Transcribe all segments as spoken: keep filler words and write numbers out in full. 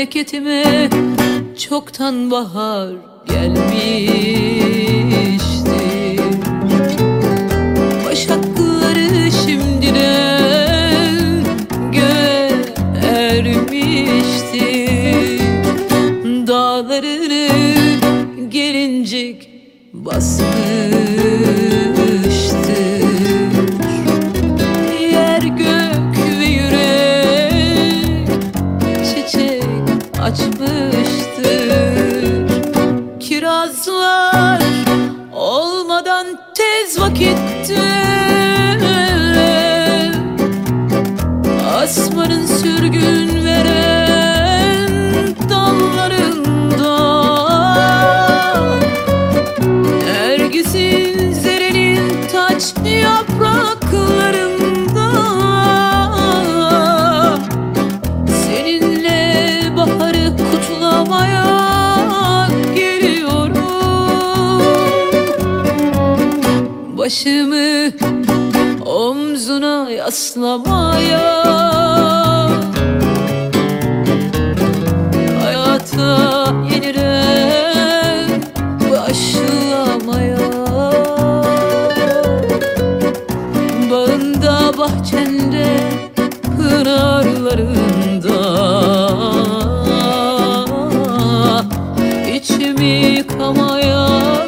memleketime çoktan bahar gelmişti. Başakları şimdiden göğe ermişti. Dağlarını gelincik basmıştır. Yer gök ve yürek çiçek açmıştır. Kirazlar olmadan tez vakitte asmanın sürgün veren dallarında Nergis'in zerenin taç yapraklarında seninle baharı kutlamaya başımı omzuna yaslamaya, hayata yeniden başlamaya. Bağında bahçende pınarlarında içimi yıkamaya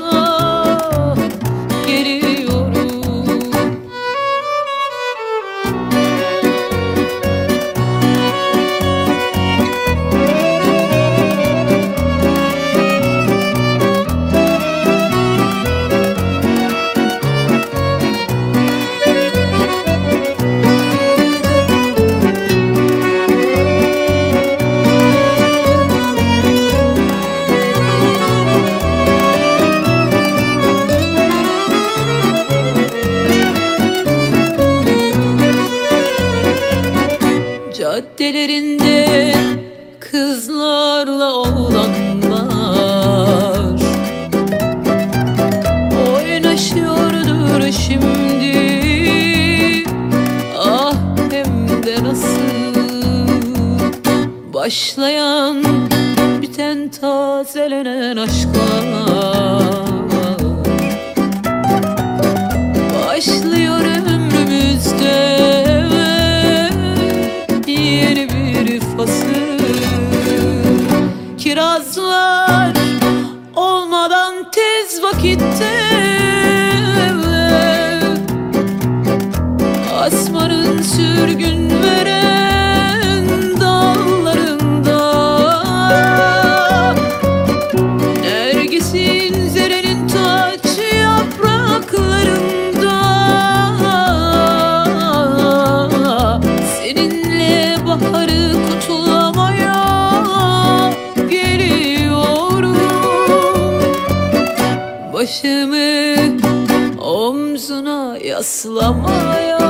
caddelerinde kızlarla oğlanlar oynaşıyordur şimdi. Ah hem de nasıl başlayan biten tazelenen aşklar başlıyor ömrümüzde yeni bir fasıl. Kirazlar olmadan tez vakitte asmanın sürgün veren dallarında Nergis'in zerenin taç yapraklarında seninle baharı kutlamaya geliyorum. Başımı omzuna yaslamaya,